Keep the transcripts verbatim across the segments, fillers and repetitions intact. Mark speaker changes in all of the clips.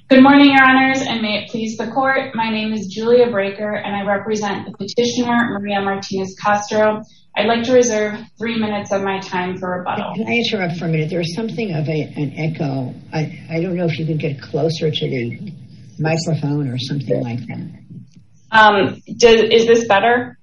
Speaker 1: Good morning, Your Honors, and may it please the Court. My name is Julia Breaker, and I represent the petitioner, Maria Martinez-Castro. I'd like to reserve three minutes of my time for rebuttal.
Speaker 2: Can I interrupt for a minute? There's something of a, an echo. I, I don't know if you can get closer to the microphone or something like that.
Speaker 1: Um, does, is this better?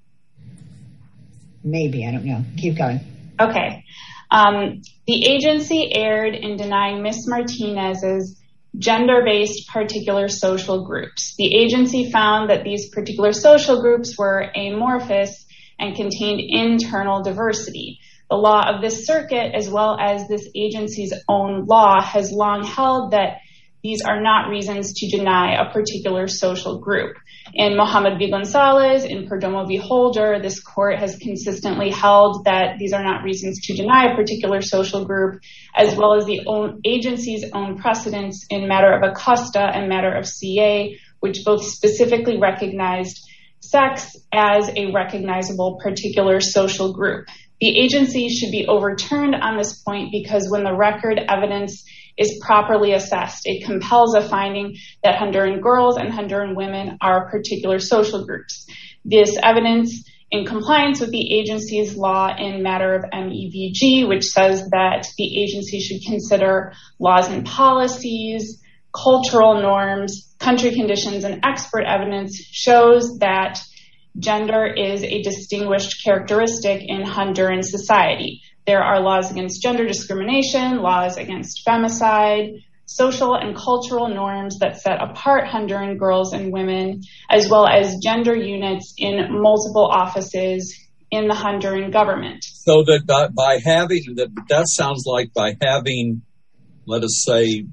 Speaker 2: Maybe, I don't know. Keep going.
Speaker 1: Okay. Um, the agency erred in denying Miz Martinez's gender-based particular social groups. The agency found that these particular social groups were amorphous and contained internal diversity. The law of this circuit, as well as this agency's own law, has long held that these are not reasons to deny a particular social group. In Mohammed v. Gonzalez, in Perdomo v. Holder, this court has consistently held that these are not reasons to deny a particular social group, as well as the own agency's own precedents in matter of Acosta and matter of C A, which both specifically recognized sex as a recognizable particular social group. The agency should be overturned on this point because when the record evidence is properly assessed, it compels a finding that Honduran girls and Honduran women are particular social groups. This evidence, in compliance with the agency's law in matter of M E V G, which says that the agency should consider laws and policies, cultural norms, country conditions, and expert evidence, shows that gender is a distinguished characteristic in Honduran society. There are laws against gender discrimination, laws against femicide, social and cultural norms that set apart Honduran girls and women, as well as gender units in multiple offices in the Honduran government.
Speaker 3: So that by having, that, that sounds like by having, let us say,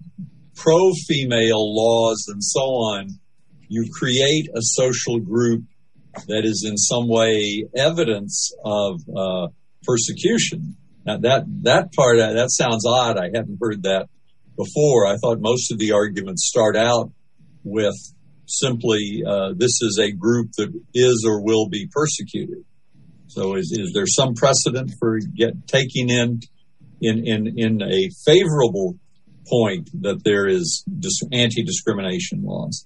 Speaker 3: pro-female laws and so on, you create a social group that is in some way evidence of uh, persecution. Now that that part that sounds odd. I haven't heard that before. I thought most of the arguments start out with simply uh, this is a group that is or will be persecuted. So is is there some precedent for get taking in in in in a favorable point that there is dis- anti-discrimination laws?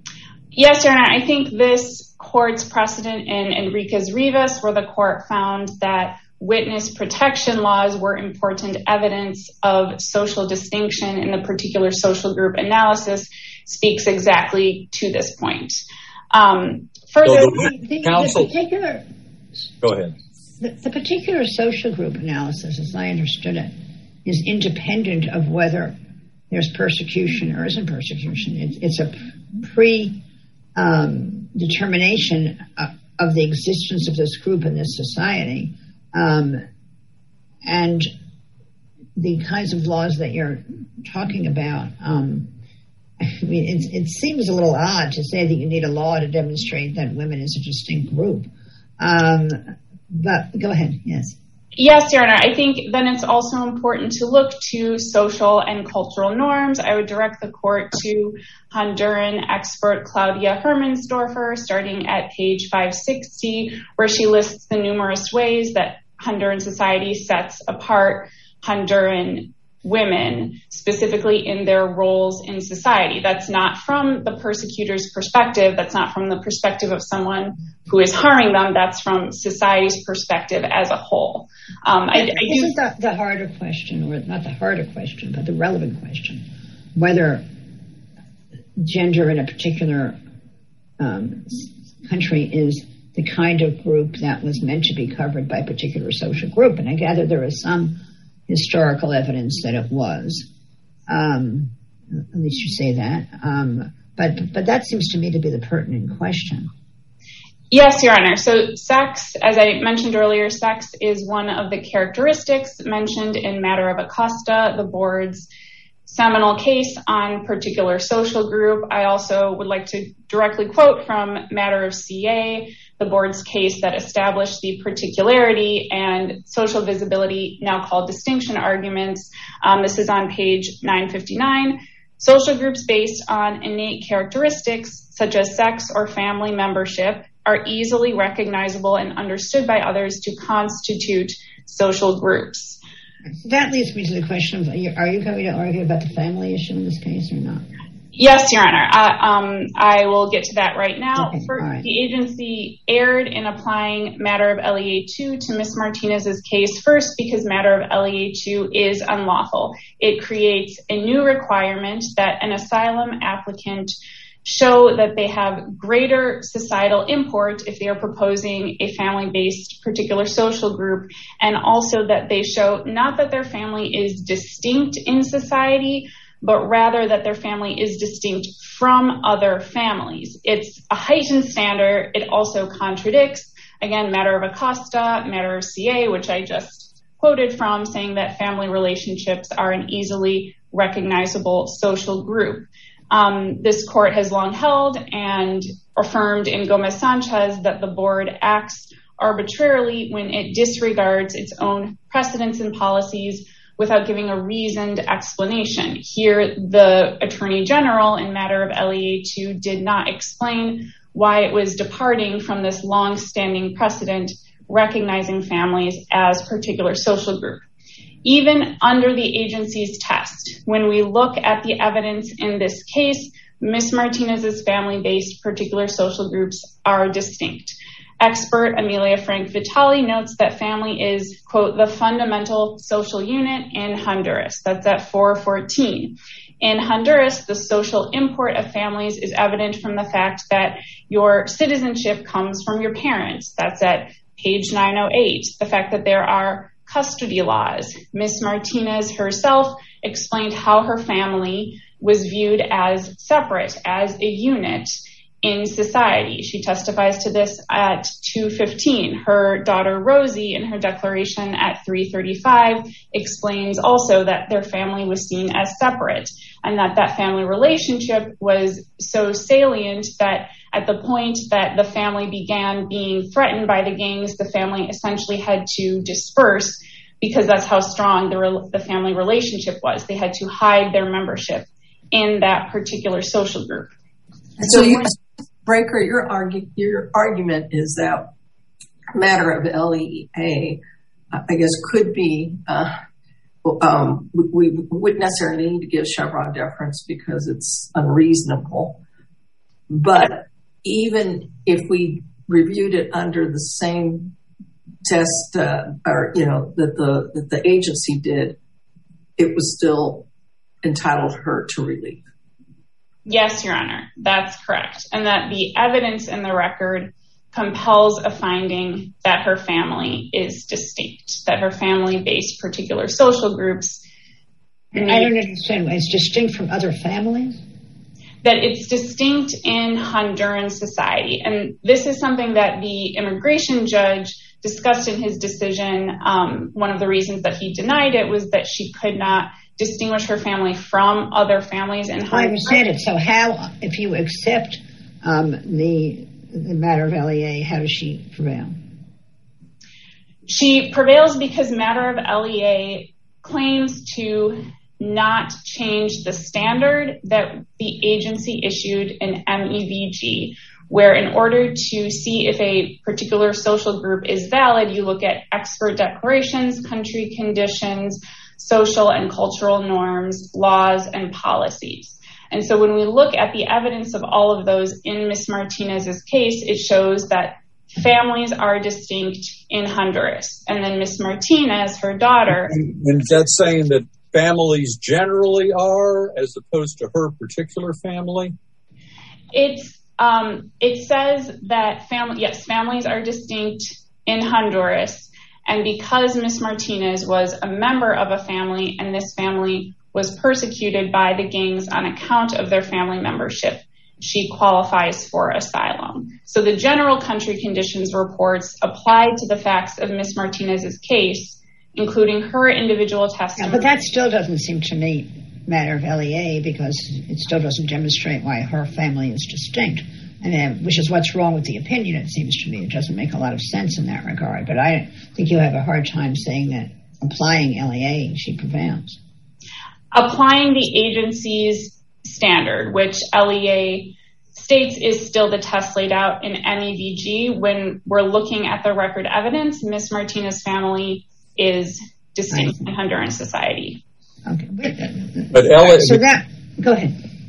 Speaker 1: Yes, Your Honor. I think this court's precedent in Enriquez Rivas, where the court found that witness protection laws were important evidence of social distinction in the particular social group analysis, speaks exactly to this point. Um, further,
Speaker 3: so the, the, counsel,
Speaker 2: the particular,
Speaker 3: go ahead.
Speaker 2: The, the particular social group analysis, as I understood it, is independent of whether there's persecution or isn't persecution. It, it's a pre um, determination of, of the existence of this group in this society. Um, and the kinds of laws that you're talking about, um, I mean, it, it seems a little odd to say that you need a law to demonstrate that women is a distinct group. Um, but go ahead, yes.
Speaker 1: Yes, Your Honor. I think then it's also important to look to social and cultural norms. I would direct the court to Honduran expert Claudia Hermansdorfer, starting at page five sixty, where she lists the numerous ways that Honduran society sets apart Honduran women, specifically in their roles in society. That's not from the persecutor's perspective. That's not from the perspective of someone who is harming them. That's from society's perspective as a whole. Um, I, I
Speaker 2: this
Speaker 1: do,
Speaker 2: is the, the harder question, or not the harder question, but the relevant question, whether gender in a particular um, country is the kind of group that was meant to be covered by a particular social group. And I gather there is some historical evidence that it was. Um, at least you say that. Um, but but that seems to me to be the pertinent question.
Speaker 1: Yes, Your Honor. So sex, as I mentioned earlier, sex is one of the characteristics mentioned in matter of Acosta, the board's seminal case on particular social group. I also would like to directly quote from matter of C A, the board's case that established the particularity and social visibility, now called distinction arguments. Um, this is on page nine fifty-nine. Social groups based on innate characteristics, such as sex or family membership, are easily recognizable and understood by others to constitute social groups.
Speaker 2: That leads me to the question of, are you, are you going to argue about the family issue in this case or not?
Speaker 1: Yes, Your Honor. I, um, I will get to that right now.
Speaker 2: Okay,
Speaker 1: First,
Speaker 2: right.
Speaker 1: The agency erred in applying matter of L E A two to Miz Martinez's case, first because matter of L E A two is unlawful. It creates a new requirement that an asylum applicant show that they have greater societal import if they are proposing a family-based particular social group, and also that they show not that their family is distinct in society, but rather that their family is distinct from other families. It's a heightened standard. It also contradicts, again, matter of Acosta, matter of C A, which I just quoted from, saying that family relationships are an easily recognizable social group. Um, this court has long held and affirmed in Gomez Sanchez that the board acts arbitrarily when it disregards its own precedents and policies without giving a reasoned explanation. Here, the Attorney General in matter of L E A two did not explain why it was departing from this long-standing precedent recognizing families as particular social group. Even under the agency's test, when we look at the evidence in this case, Miz Martinez's family-based particular social groups are distinct. Expert Amelia Frank Vitale notes that family is, quote, the fundamental social unit in Honduras. That's at four fourteen. In Honduras, the social import of families is evident from the fact that your citizenship comes from your parents. That's at page nine oh eight. The fact that there are custody laws. Miz Martinez herself explained how her family was viewed as separate, as a unit in society. She testifies to this at two fifteen. Her daughter Rosie, in her declaration at three thirty-five, explains also that their family was seen as separate, and that that family relationship was so salient that at the point that the family began being threatened by the gangs, the family essentially had to disperse because that's how strong the, re- the family relationship was. They had to hide their membership in that particular social group.
Speaker 4: So, you, Breaker, your, argue, your argument is that matter of L E A, I guess, could be, uh, um, we, we wouldn't necessarily need to give Chevron deference because it's unreasonable. But even if we reviewed it under the same test, uh, or, you know, that the, that the agency did, it was still entitled her to relief.
Speaker 1: Yes, Your Honor, that's correct. And that the evidence in the record compels a finding that her family is distinct, that her family-based particular social groups.
Speaker 2: I don't understand. It's distinct from other families?
Speaker 1: That it's distinct in Honduran society. And this is something that the immigration judge discussed in his decision. Um, one of the reasons that he denied it was that she could not distinguish her family from other families in Honduras.
Speaker 2: I understand it. So how, if you accept um, the the matter of L E A, how does she prevail?
Speaker 1: She prevails because matter of L E A claims to not change the standard that the agency issued in M E V G, where in order to see if a particular social group is valid, you look at expert declarations, country conditions, social and cultural norms, laws, and policies. And so when we look at the evidence of all of those in Miz Martinez's case, it shows that families are distinct in Honduras. And then Miz Martinez, her daughter...
Speaker 3: And that's saying that families generally are, as opposed to her particular family?
Speaker 1: It's um, it says that family, yes, families are distinct in Honduras. And because Miz Martinez was a member of a family and this family was persecuted by the gangs on account of their family membership, she qualifies for asylum. So the general country conditions reports applied to the facts of Miz Martinez's case, including her individual testimony.
Speaker 2: Yeah, but that still doesn't seem to me matter of L E A because it still doesn't demonstrate why her family is distinct. And then, which is what's wrong with the opinion, it seems to me. It doesn't make a lot of sense in that regard. But I think you have a hard time saying that applying L E A, she prevails.
Speaker 1: Applying the agency's standard, which L E A states is still the test laid out in M E V G, when we're looking at the record evidence, Miz Martinez's family is distinct in Honduran society.
Speaker 2: Okay.
Speaker 3: But L E A,
Speaker 2: so that, go ahead.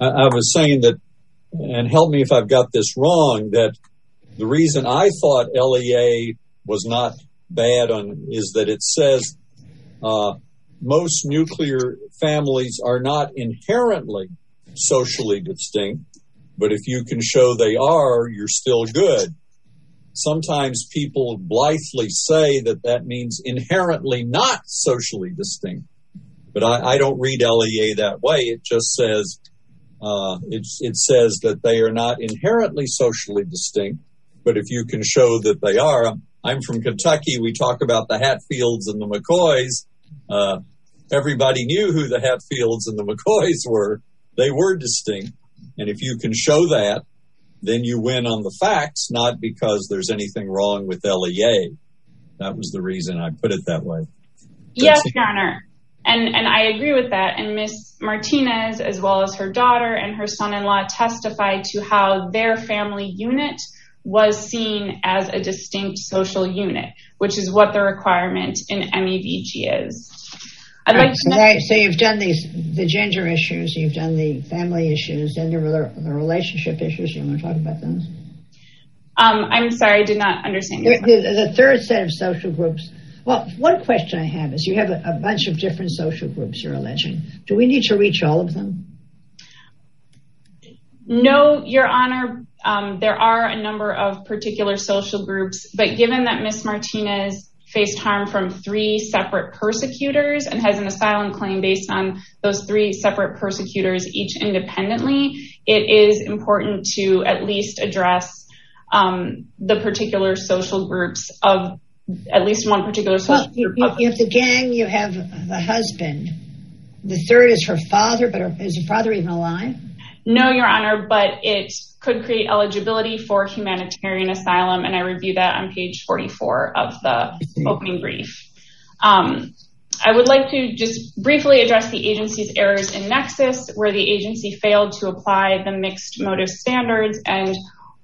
Speaker 3: I, I was saying that, and help me if I've got this wrong, that the reason I thought L E A was not bad on is that it says uh, most nuclear families are not inherently socially distinct, but if you can show they are, you're still good. Sometimes people blithely say that that means inherently not socially distinct, but I, I don't read L E A that way. It just says uh, it, it says that they are not inherently socially distinct, but if you can show that they are. I'm from Kentucky. We talk about the Hatfields and the McCoys. Uh, everybody knew who the Hatfields and the McCoys were. They were distinct, and if you can show that, then you win on the facts, not because there's anything wrong with L E A. That was the reason I put it that way.
Speaker 1: Yes, Your Honor. And and I agree with that. And Miz Martinez, as well as her daughter and her son-in-law, testified to how their family unit was seen as a distinct social unit, which is what the requirement in M E V G is. I'd
Speaker 2: right,
Speaker 1: like to
Speaker 2: so, that, so you've done these, the gender issues, you've done the family issues, then there were the relationship issues. You want to talk about those?
Speaker 1: Um, I'm sorry, I did not understand.
Speaker 2: The, the, the third set of social groups. Well, one question I have is you have a, a bunch of different social groups you're alleging. Do we need to reach all of them?
Speaker 1: No, Your Honor. Um, there are a number of particular social groups, but given that Miz Martinez faced harm from three separate persecutors and has an asylum claim based on those three separate persecutors, each independently, it is important to at least address um, the particular social groups of at least one particular social
Speaker 2: well, you,
Speaker 1: group.
Speaker 2: You have the gang, you have the husband. The third is her father, but is her father even alive?
Speaker 1: No, Your Honor, but it could create eligibility for humanitarian asylum, and I review that on page forty-four of the opening brief. Um, I would like to just briefly address the agency's errors in Nexus, where the agency failed to apply the mixed motive standards and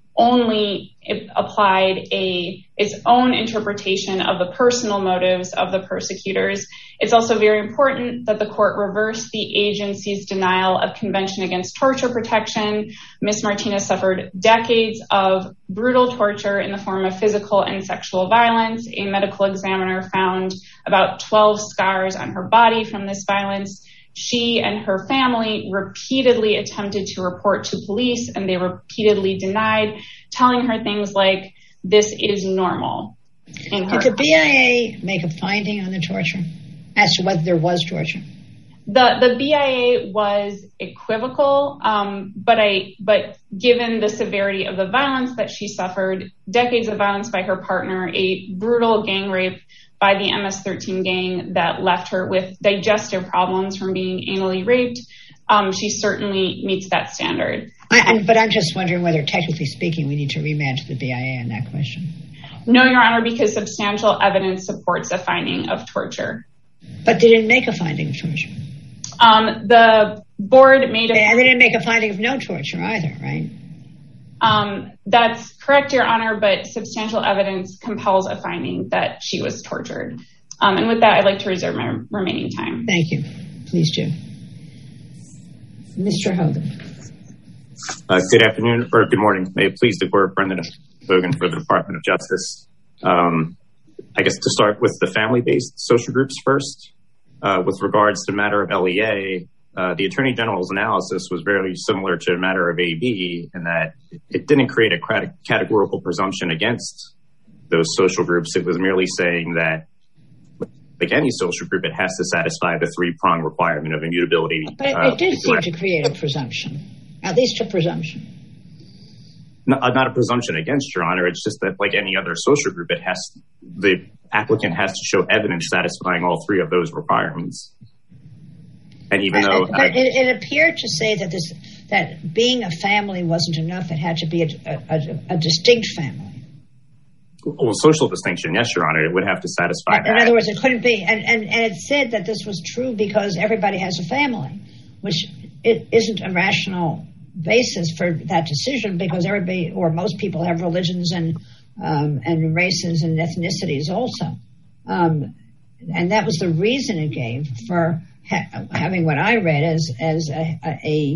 Speaker 1: only applied a its own interpretation of the personal motives of the persecutors. It's also very important that the court reverse the agency's denial of Convention Against Torture protection. Miz Martinez suffered decades of brutal torture in the form of physical and sexual violence. A medical examiner found about twelve scars on her body from this violence. She and her family repeatedly attempted to report to police, and they repeatedly denied, telling her things like, this is normal. In her.
Speaker 2: Did the B I A make a finding on the torture as to whether there was torture?
Speaker 1: The the B I A was equivocal, um, but I but given the severity of the violence that she suffered, decades of violence by her partner, a brutal gang rape by the M S thirteen gang that left her with digestive problems from being anally raped, um, she certainly meets that standard.
Speaker 2: I, but I'm just wondering whether, technically speaking, we need to remand to the B I A on that question.
Speaker 1: No, Your Honor, because substantial evidence supports a finding of torture.
Speaker 2: But they didn't make a finding of torture.
Speaker 1: Um, the board made a...
Speaker 2: And they didn't make a finding of no torture either, right?
Speaker 1: Um, that's correct, Your Honor, but substantial evidence compels a finding that she was tortured. Um, and with that, I'd like to reserve my remaining time.
Speaker 2: Thank you. Please do. Mister Hogan.
Speaker 5: Uh, good afternoon, or good morning. May it please the court, Brendan Hogan for the Department of Justice. Um, I guess to start with the family-based social groups first. Uh, with regards to the matter of L E A, uh, the Attorney General's analysis was very similar to a matter of A B in that it didn't create a categorical presumption against those social groups. It was merely saying that, like any social group, it has to satisfy the three-prong requirement of immutability.
Speaker 2: But it,
Speaker 5: uh,
Speaker 2: it did seem to create a presumption, at least a presumption.
Speaker 5: Not, not a presumption against, Your Honor. It's just that, like any other social group, it has the applicant has to show evidence satisfying all three of those requirements. And even though,
Speaker 2: but uh, it, it appeared to say that this that being a family wasn't enough; it had to be a, a, a distinct family.
Speaker 5: Well, social distinction, yes, Your Honor, it would have to satisfy
Speaker 2: in,
Speaker 5: that.
Speaker 2: In other words, it couldn't be, and, and, and it said that this was true because everybody has a family, which it isn't a rational basis for that decision because everybody or most people have religions and um, and races and ethnicities also, um, and that was the reason it gave for ha- having what I read as as a, a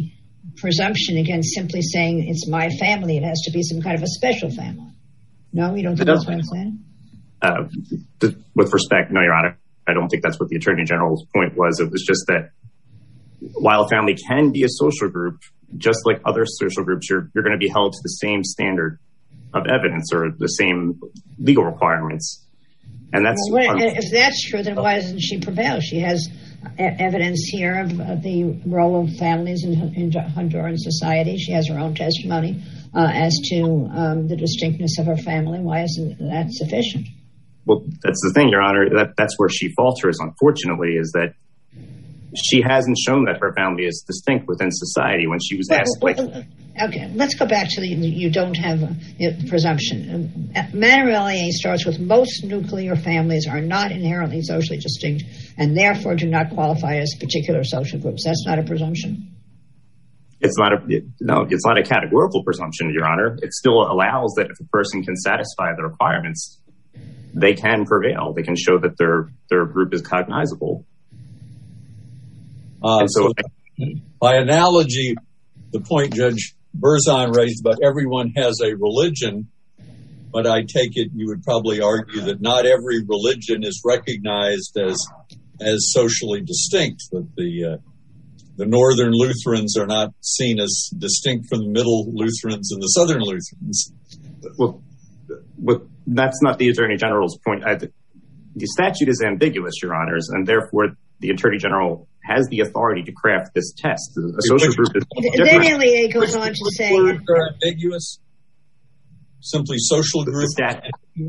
Speaker 2: presumption against simply saying it's my family. It has to be some kind of a special family. No, you don't think that's what I'm saying?
Speaker 5: Uh, th- with respect, no, Your Honor. I don't think that's what the Attorney General's point was. It was just that while a family can be a social group, just like other social groups, you're, you're going to be held to the same standard of evidence or the same legal requirements. And that's
Speaker 2: well, um, if that's true, then why doesn't she prevail? She has evidence here of, of the role of families in, in Honduran society. She has her own testimony uh, as to um, the distinctness of her family. Why isn't that sufficient?
Speaker 5: Well, that's the thing, Your Honor. That, that's where she falters, unfortunately, is that she hasn't shown that her family is distinct within society when she was
Speaker 2: well,
Speaker 5: asked.
Speaker 2: Well, like, okay, let's go back to the you don't have a presumption. Matter of L E A starts with most nuclear families are not inherently socially distinct and therefore do not qualify as particular social groups. That's not a presumption?
Speaker 5: It's not a no. It's not a categorical presumption, Your Honor. It still allows that if a person can satisfy the requirements, they can prevail. They can show that their their group is cognizable.
Speaker 3: Uh, so, so by analogy, the point Judge Berzon raised about everyone has a religion, but I take it you would probably argue that not every religion is recognized as as socially distinct, that the uh, the Northern Lutherans are not seen as distinct from the Middle Lutherans and the Southern Lutherans.
Speaker 5: Well, but that's not the Attorney General's point. I, the statute is ambiguous, Your Honors, and therefore the Attorney General has the authority to craft this test. A social group is
Speaker 2: then L E A goes on to say
Speaker 3: words are ambiguous. Simply social group.
Speaker 5: The,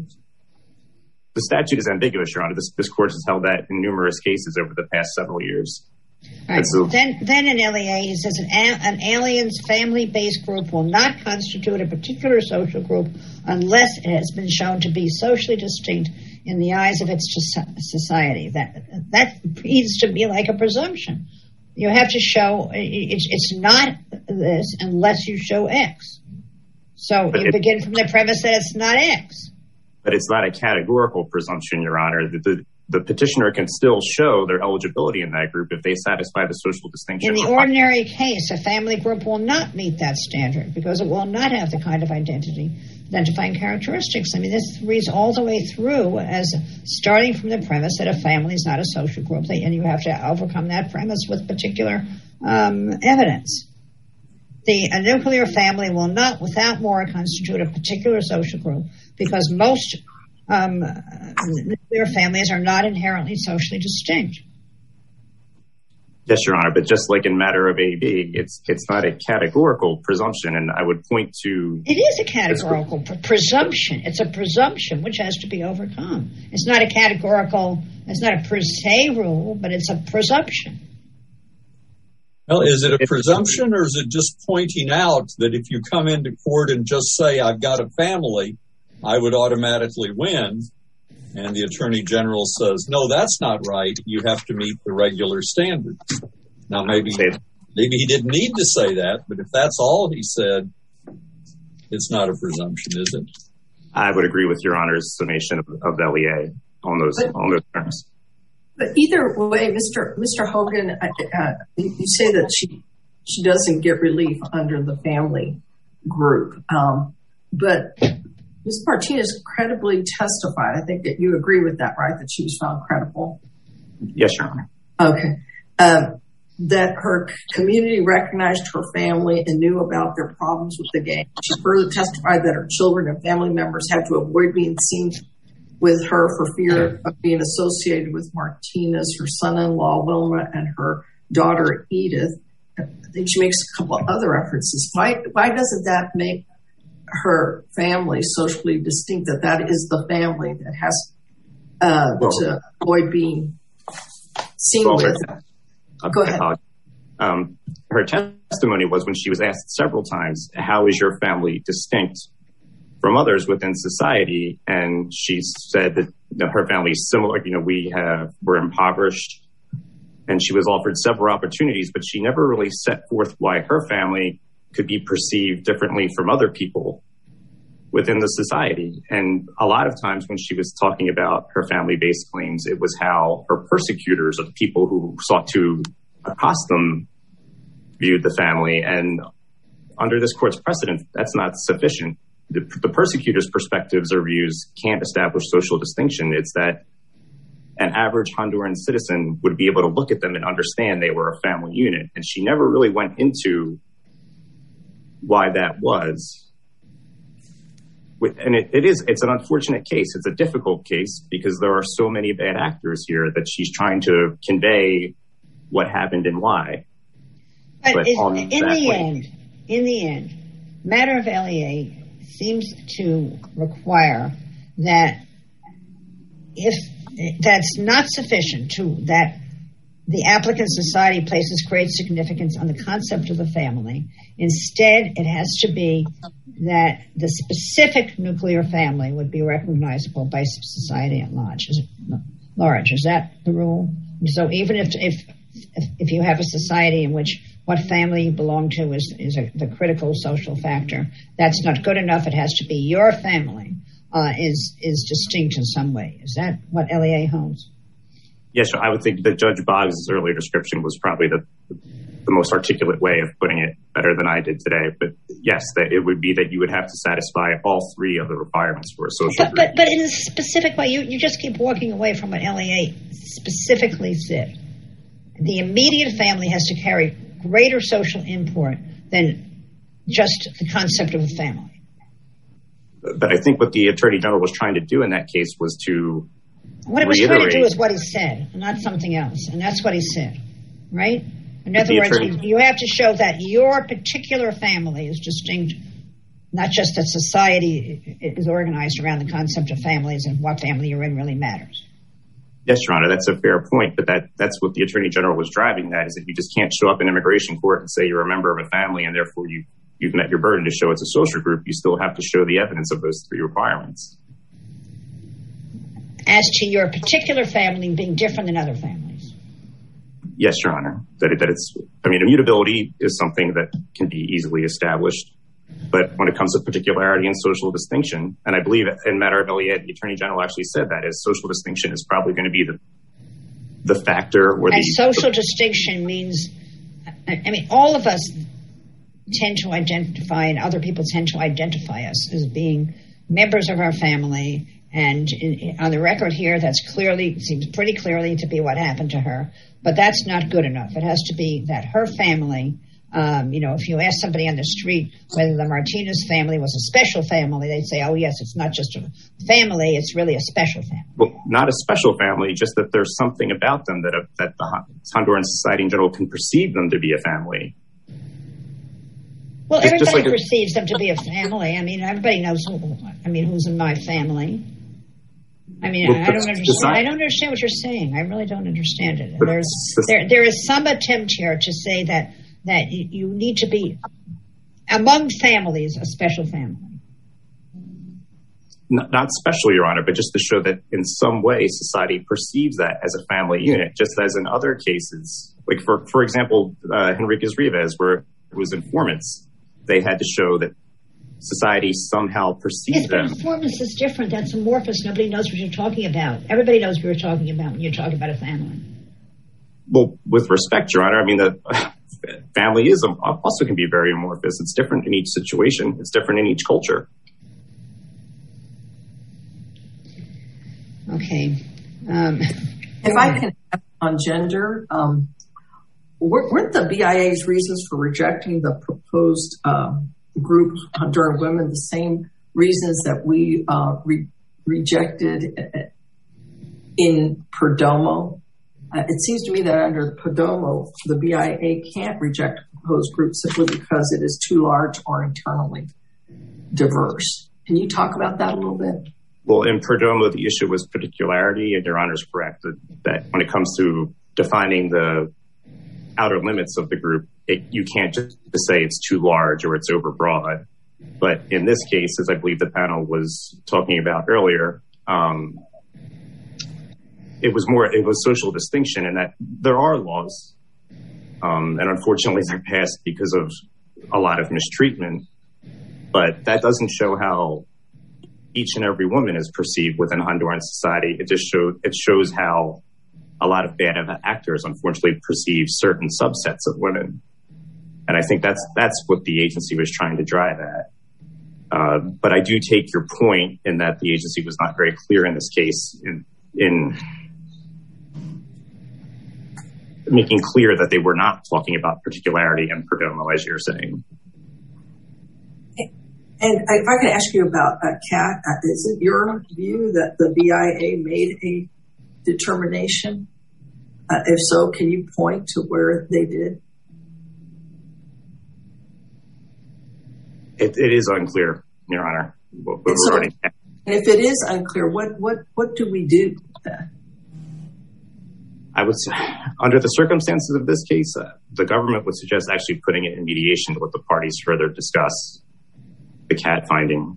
Speaker 5: the statute is ambiguous, Your Honor. This, this court has held that in numerous cases over the past several years.
Speaker 2: All right. So, then, then in L E A, he says an, an alien's family-based group will not constitute a particular social group unless it has been shown to be socially distinct in the eyes of its society. That that needs to be like a presumption. You have to show it's it's not this unless you show X. So but you it, begin from the premise that it's not X.
Speaker 5: But it's not a categorical presumption, Your Honor. The, the, the petitioner can still show their eligibility in that group if they satisfy the social distinction.
Speaker 2: In the ordinary case, a family group will not meet that standard because it will not have the kind of identity, identifying characteristics. I mean, this reads all the way through as starting from the premise that a family is not a social group, and you have to overcome that premise with particular um, evidence. The a nuclear family will not, without more, constitute a particular social group because most um, nuclear families are not inherently socially distinct.
Speaker 5: Yes, Your Honor, but just like in matter of A B, it's it's not a categorical presumption, and I would point to...
Speaker 2: It is a categorical pr- presumption. It's a presumption which has to be overcome. It's not a categorical, it's not a per se rule, but it's a presumption.
Speaker 3: Well, is it a presumption or is it just pointing out that if you come into court and just say, I've got a family, I would automatically win? And the Attorney General says, no, that's not right. You have to meet the regular standards. Now, maybe maybe he didn't need to say that, but if that's all he said, it's not a presumption, is it?
Speaker 5: I would agree with Your Honor's summation of, of L E A on those but, on those terms.
Speaker 4: But either way, Mister Mister Hogan, uh, you say that she she doesn't get relief under the family group, um, but Miz Martinez credibly testified. I think that you agree with that, right? That she was found credible.
Speaker 5: Yes, Your Honor.
Speaker 4: Okay. Um, that her community recognized her family and knew about their problems with the gang. She further testified that her children and family members had to avoid being seen with her for fear of being associated with Martinez, her son-in-law, Wilma, and her daughter, Edith. I think she makes a couple of other references. Why, why doesn't that make her family socially distinct, that that is the family that has uh, well, to avoid being seen well, with?
Speaker 5: Her,
Speaker 4: Go ahead.
Speaker 5: Um, her testimony was when she was asked several times, how is your family distinct from others within society? And she said that you know, her family is similar. You know, we have, we're impoverished. And she was offered several opportunities, but she never really set forth why her family could be perceived differently from other people within the society. And a lot of times when she was talking about her family-based claims, it was how her persecutors, or the people who sought to accost them, viewed the family. And under this court's precedent, that's not sufficient. The, the persecutor's perspectives or views can't establish social distinction. It's that an average Honduran citizen would be able to look at them and understand they were a family unit. And she never really went into why that was. And it, it is, it's an unfortunate case. It's a difficult case because there are so many bad actors here that she's trying to convey what happened and why.
Speaker 2: But, but is, in the way, end, in the end, matter of L E A seems to require that if that's not sufficient to that the applicant society places great significance on the concept of the family. Instead, it has to be that the specific nuclear family would be recognizable by society at large. Is it, large, is that the rule? So even if if if, if you have a society in which what family you belong to is, is a, the critical social factor, that's not good enough. It has to be your family uh, is is distinct in some way. Is that what L E A holds?
Speaker 5: Yes, I would think that Judge Boggs' earlier description was probably the the most articulate way of putting it, better than I did today. But yes, that it would be that you would have to satisfy all three of the requirements for a social
Speaker 2: but,
Speaker 5: group.
Speaker 2: But, but in a specific way, you, you just keep walking away from what L E A specifically said. The immediate family has to carry greater social import than just the concept of a family.
Speaker 5: But I think what the Attorney General was trying to do in that case was to
Speaker 2: What it was
Speaker 5: reiterate,
Speaker 2: trying to do is what he said, not something else. And that's what he said, right? In other words,
Speaker 5: attorney,
Speaker 2: you have to show that your particular family is distinct, not just that society is organized around the concept of families and what family you're in really matters.
Speaker 5: Yes, Your Honor, that's a fair point. But that that's what the Attorney General was driving at, is that you just can't show up in immigration court and say you're a member of a family and therefore you, you've met your burden to show it's a social group. You still have to show the evidence of those three requirements.
Speaker 2: As to your particular family being different than other families.
Speaker 5: Yes, Your Honor. That, it, that it's, I mean, immutability is something that can be easily established. But when it comes to particularity and social distinction, and I believe in matter of L E A, the Attorney General actually said that is social distinction is probably going to be the the factor. Or
Speaker 2: and
Speaker 5: the,
Speaker 2: social
Speaker 5: the,
Speaker 2: distinction means, I mean, all of us tend to identify, and other people tend to identify us as being members of our family. And in, on the record here, that's clearly, seems pretty clearly to be what happened to her. But that's not good enough. It has to be that her family, um, you know, if you ask somebody on the street whether the Martinez family was a special family, they'd say, oh, yes, it's not just a family, it's really a special family.
Speaker 5: Well, not a special family, just that there's something about them that, a, that the Honduran society in general can perceive them to be a family.
Speaker 2: Well,
Speaker 5: just,
Speaker 2: everybody
Speaker 5: just like
Speaker 2: perceives
Speaker 5: a,
Speaker 2: them to be a family. I mean, everybody knows who, I mean, who's in my family. I mean, well, I don't understand. Society, I don't understand what you're saying. I really don't understand it. There's there there is some attempt here to say that that you need to be among families a special family.
Speaker 5: Not, not special, Your Honor, but just to show that in some way society perceives that as a family unit, just as in other cases, like for for example, uh, Henriquez Rivas, where it was informants, they had to show that society somehow perceives
Speaker 2: yes,
Speaker 5: them.
Speaker 2: Yes, but informants is different. That's amorphous. Nobody knows what you're talking about. Everybody knows what you're talking about when you're talking about a family.
Speaker 5: Well, with respect, Your Honor, I mean, the family is also can be very amorphous. It's different in each situation. It's different in each culture.
Speaker 2: Okay. Um,
Speaker 4: if I can add on gender, um, weren't the B I A's reasons for rejecting the proposed um, group Honduran women the same reasons that we uh, re- rejected in Perdomo? Uh, it seems to me that under Perdomo, the B I A can't reject a proposed group simply because it is too large or internally diverse. Can you talk about that a little bit?
Speaker 5: Well, in Perdomo, the issue was particularity, and Your Honor is correct that, that when it comes to defining the outer limits of the group, it, you can't just say it's too large or it's overbroad. But in this case, as I believe the panel was talking about earlier, um, it was more, it was social distinction, and that there are laws, um, and unfortunately they're passed because of a lot of mistreatment, but that doesn't show how each and every woman is perceived within Honduran society. It just shows, it shows how a lot of bad actors unfortunately perceive certain subsets of women. And I think that's that's what the agency was trying to drive at. Uh, but I do take your point in that the agency was not very clear in this case in, in making clear that they were not talking about particularity and Perdomo, as you're saying.
Speaker 4: And if I could ask you about uh, Kat, uh, is it your view that the B I A made a determination? Uh, if so, can you point to where they did?
Speaker 5: It, it is unclear, Your Honor. What, what
Speaker 4: so,
Speaker 5: running.
Speaker 4: If it is unclear, what what what do we do with that?
Speaker 5: I would say, under the circumstances of this case, uh, the government would suggest actually putting it in mediation to let the parties further discuss the Cat finding.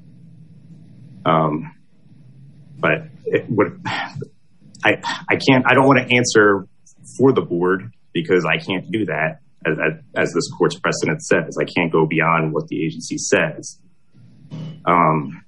Speaker 5: Um, but it would, I I can't. I don't want to answer for the board because I can't do that. As, as this court's precedent says, I can't go beyond what the agency says. Um,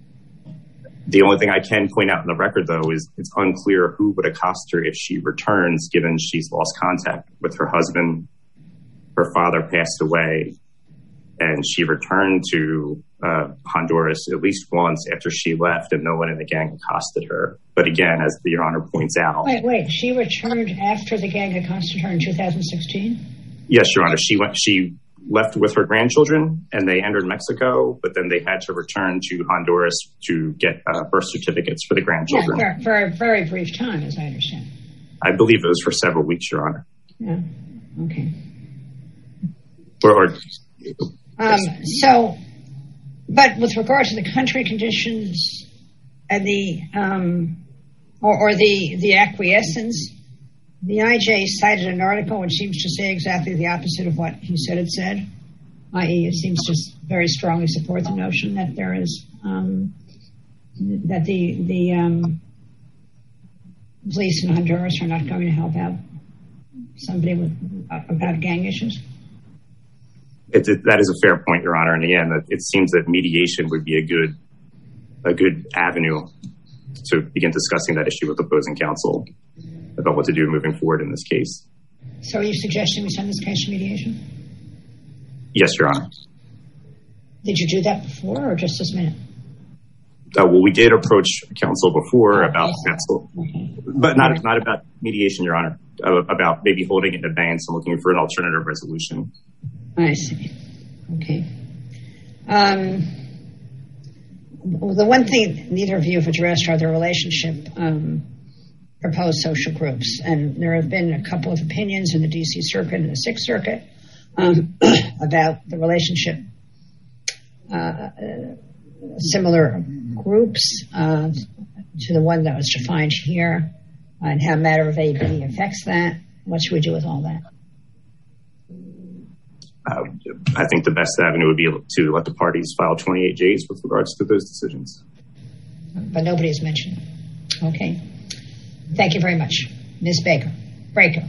Speaker 5: the only thing I can point out in the record, though, is it's unclear who would accost her if she returns, given she's lost contact with her husband. Her father passed away, and she returned to uh, Honduras at least once after she left, and no one in the gang accosted her. But again, as the Your Honor points out...
Speaker 2: Wait, wait, she returned after the gang accosted her in two thousand sixteen?
Speaker 5: Yes, Your Honor. She went. She left with her grandchildren, and they entered Mexico. But then they had to return to Honduras to get uh, birth certificates for the grandchildren.
Speaker 2: Yeah, for, for a very brief time, as I understand.
Speaker 5: I believe it was for several weeks, Your Honor.
Speaker 2: Yeah. Okay.
Speaker 5: Or, or
Speaker 2: um, so, but with regard to the country conditions and the um, or, or the the acquiescence. The I J cited an article which seems to say exactly the opposite of what he said it said, that is it seems to very strongly support the notion that there is, um, that the the um, police in Honduras are not going to help out somebody with, uh, about gang issues.
Speaker 5: It, it, that is a fair point, Your Honor. And again, it, it seems that mediation would be a good a good avenue to begin discussing that issue with opposing counsel about what to do moving forward in this case.
Speaker 2: So are you suggesting we send this case to mediation?
Speaker 5: Yes, Your Honor.
Speaker 2: Did you do that before or just this minute?
Speaker 5: Uh, well, we did approach counsel before
Speaker 2: oh,
Speaker 5: about counsel, okay. but not right. not about mediation, Your Honor, uh, about maybe holding it in abeyance and looking for an alternative resolution.
Speaker 2: I see. Okay. Um, the one thing neither of you have addressed are the relationship um, proposed social groups. And there have been a couple of opinions in the D C Circuit and the Sixth Circuit um, about the relationship, uh, uh, similar groups uh, to the one that was defined here, uh, and how matter of A B affects that. What should we do with all that?
Speaker 5: Uh, I think the best avenue would be to let the parties file twenty-eight J's with regards to those decisions.
Speaker 2: But nobody has mentioned it. Okay. Thank you very much. Miz Baker. Breaker.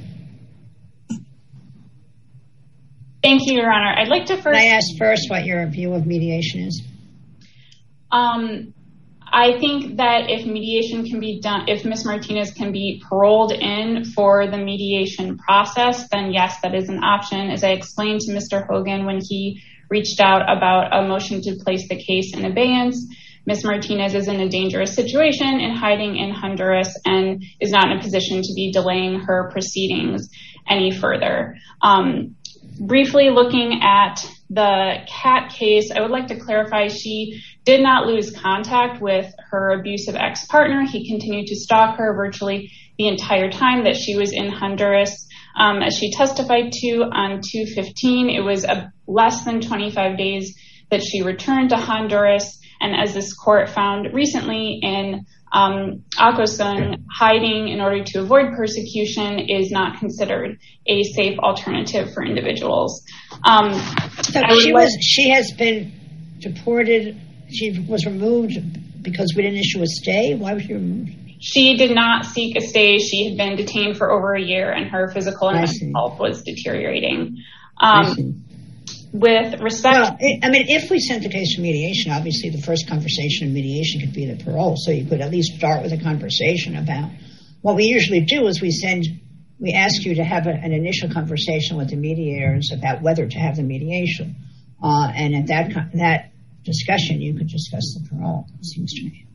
Speaker 1: Thank you, Your Honor. I'd like to first...
Speaker 2: Can I ask first what your view of mediation is?
Speaker 1: Um, I think that if mediation can be done, if Miz Martinez can be paroled in for the mediation process, then yes, that is an option. As I explained to Mister Hogan when he reached out about a motion to place the case in abeyance, Miz Martinez is in a dangerous situation and hiding in Honduras and is not in a position to be delaying her proceedings any further. Um, briefly looking at the Cat case, I would like to clarify she did not lose contact with her abusive ex-partner. He continued to stalk her virtually the entire time that she was in Honduras. Um, as she testified to on two fifteen, it was a less than twenty-five days that she returned to Honduras. And as this court found recently in um, Acoson, hiding in order to avoid persecution is not considered a safe alternative for individuals. Um,
Speaker 2: so she was, she has been deported. She was removed because we didn't issue a stay. Why was she removed?
Speaker 1: She did not seek a stay. She had been detained for over a year, and her physical and mental health was deteriorating. Um, with respect,
Speaker 2: well, it, I mean, if we sent the case to mediation, obviously the first conversation in mediation could be the parole. So you could at least start with a conversation about what we usually do is we send we ask you to have a, an initial conversation with the mediators about whether to have the mediation. Uh, and at that that discussion, you could discuss the parole, it seems to me.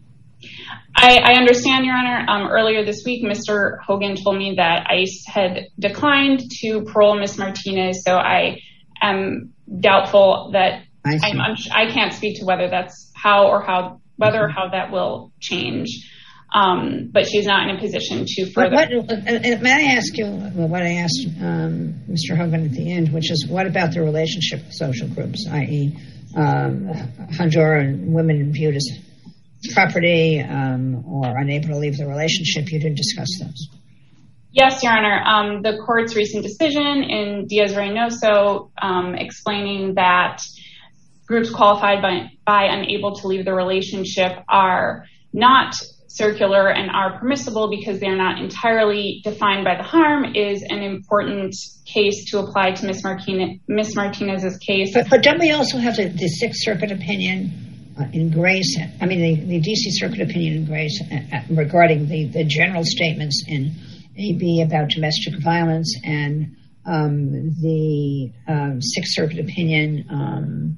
Speaker 1: I, I understand, Your Honor. Um, earlier this week, Mister Hogan told me that ICE had declined to parole Miz Martinez, so I am doubtful that I, I'm, I'm, I can't speak to whether that's how or how whether or how that will change. Um, but she's not in a position to further.
Speaker 2: What, what, uh, may I ask you what I asked um, Mister Hogan at the end, which is what about the relationship with social groups, that is, um, Honduran women viewed as property um, or unable to leave the relationship? You didn't discuss those.
Speaker 1: Yes, Your Honor. Um, the court's recent decision in Diaz-Reynoso um, explaining that groups qualified by, by unable to leave the relationship are not circular and are permissible because they're not entirely defined by the harm is an important case to apply to Miz Martinez, Miz Martinez's case.
Speaker 2: But, but don't we also have the, the Sixth Circuit opinion uh, in Grace? I mean, the, the D C Circuit opinion in Grace uh, uh, regarding the, the general statements in A B about domestic violence and um, the um, Sixth Circuit opinion um,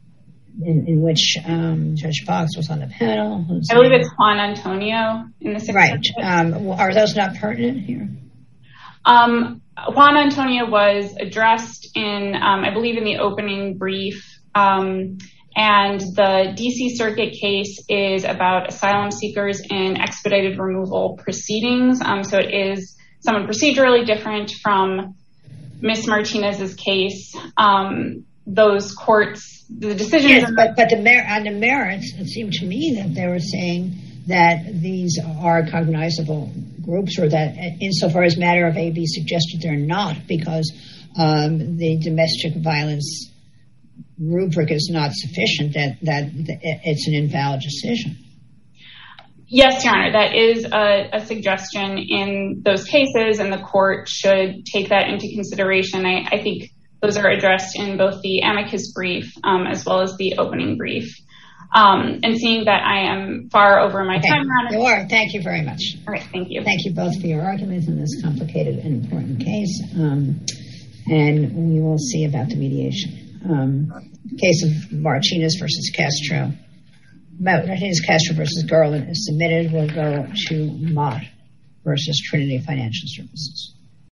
Speaker 2: In, in which um, Judge Fox was on the panel.
Speaker 1: I believe it's Juan Antonio in the Sixth
Speaker 2: Right.
Speaker 1: Circuit.
Speaker 2: Um, are those not pertinent here?
Speaker 1: Um, Juan Antonio was addressed in, um, I believe, in the opening brief. Um, and the D C Circuit case is about asylum seekers in expedited removal proceedings. Um, so it is somewhat procedurally different from Miz Martinez's case. Um, those courts, the decisions.
Speaker 2: Yes, but, but the mer- on the merits, it seemed to me that they were saying that these are cognizable groups, or that insofar as matter of A B suggested they're not, because um, the domestic violence rubric is not sufficient, that, that it's an invalid decision.
Speaker 1: Yes, Your Honor, that is a, a suggestion in those cases, and the court should take that into consideration. I, I think those are addressed in both the amicus brief um, as well as the opening brief. Um, and seeing that I am far over my
Speaker 2: okay.
Speaker 1: time, Your Honor.
Speaker 2: You are. Thank you very much.
Speaker 1: All right, thank you.
Speaker 2: Thank you both for your arguments in this complicated and important case. Um, and we will see about the mediation. Um, case of Martinez versus Castro. Martinez Castro versus Garland is submitted. We'll go to Mott versus Trinity Financial Services.